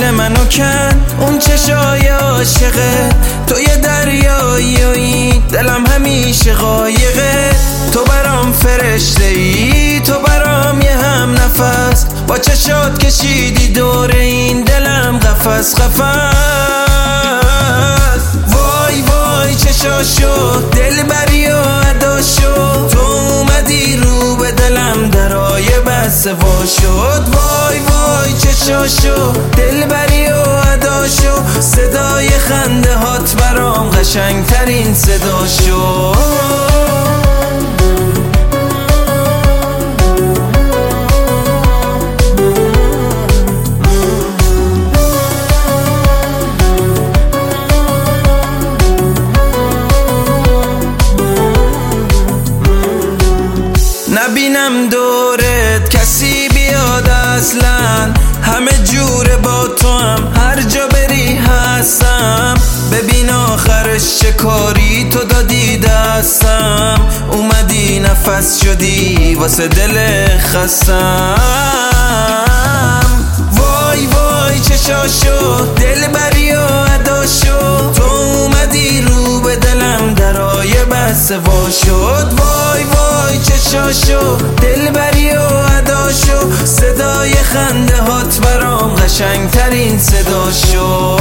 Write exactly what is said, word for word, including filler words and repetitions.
منو کن اون چشای عاشقه، تو یه دریایی دلم همیشه قایقه. تو برام فرشته ای، تو برام یه هم نفس، با چشات کشیدی دور این دلم قفس قفس. وای وای چشاشو دلبری و اداشو، تو اومدی رو به دلم درای بسته وا شد. وای وای چشاشو دلبری و اداشو، صدای خنده هات برام قشنگ ترین صدا شد. نبینم دورت کسی بیاد اصلا، همه جوره با تو هم هر جا بری هستم. ببین آخرش چه کاری تو دادی دستم، اومدی نفس شدی واسه دل خستم. وای وای چشاشو دلبری و اداشو، تو اومدی رو به دلم درای بسته وا شد. وای وای چشاشو دلبری و اداشو، صدای خنده هات برام قشنگ ترین صدا شد.